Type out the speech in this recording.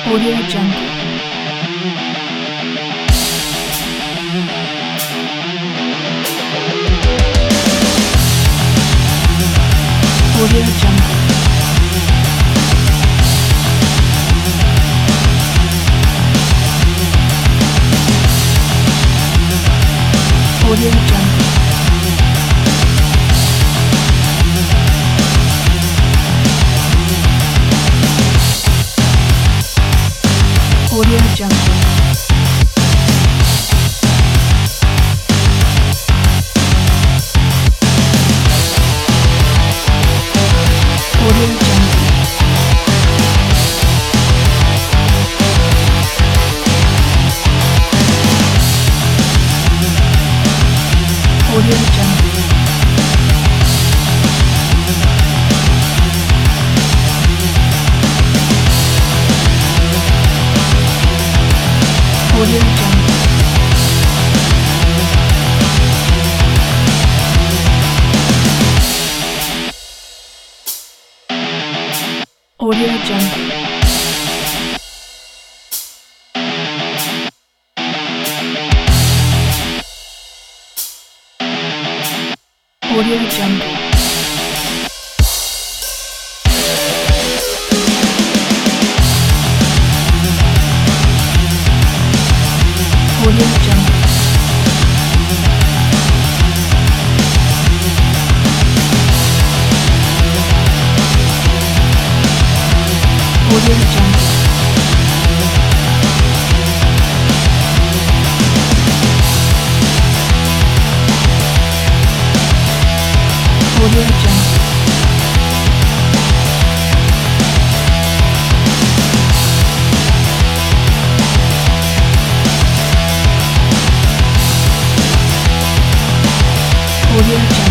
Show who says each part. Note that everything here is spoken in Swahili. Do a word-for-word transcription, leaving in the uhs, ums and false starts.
Speaker 1: Audio Jungle. Audio Jungle. Audio Jungle. Audio Jungle. Audio Jungle. Audio Jungle. Audio Jungle. Audio Jungle. Audio Jungle. Audio Jungle. Audio Jungle. Audio Jungle. Audio Jungle.